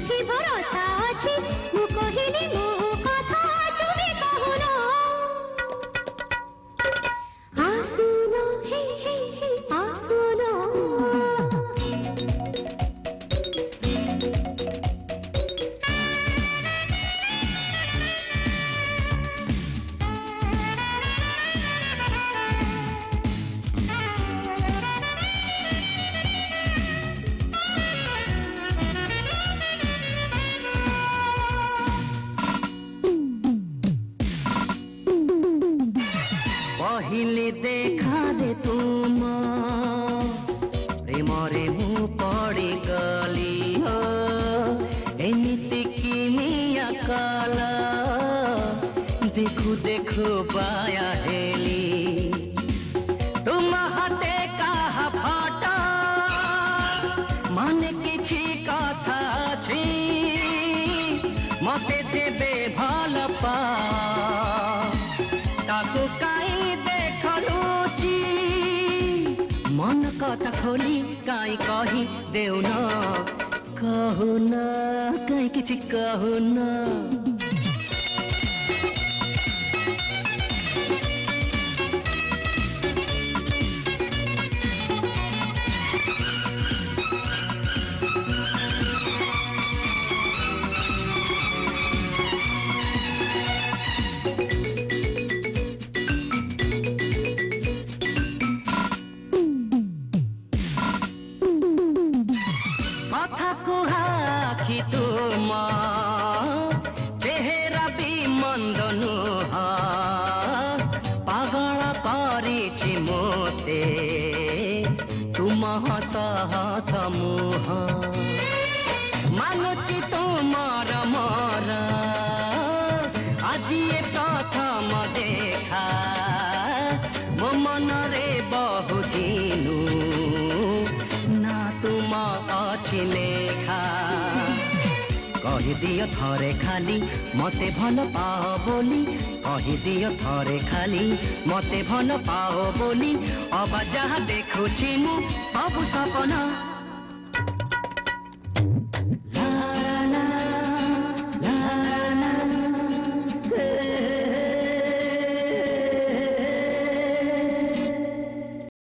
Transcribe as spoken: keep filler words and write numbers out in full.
पहिले देखा दे तुम प्रेमरे मु पड़ी गली हो एमिति किमिया काला देखु देखु बाया हेली तुम हाथे कहा फाटा माने किछि कथा छी मते जेबे भल पा ताकु काई देखलुची मन कथा खोली काई कही देउ न कहु न काई किछि कहु न कुहाखी तुम चेहरा भी मंद नुह पागल करिछि मोते तुम हस हस मुह मानुछि तुमर मोर আজি ए प्रथम देखा मो मन रे बहु दिनु ना तुम अछि लेखा कहि दियो थरे खाली मते भल पाओ बोली कहि दियो थरे खाली मते भल पाओ बोली अब जहाँ देखुछि मु सब सपना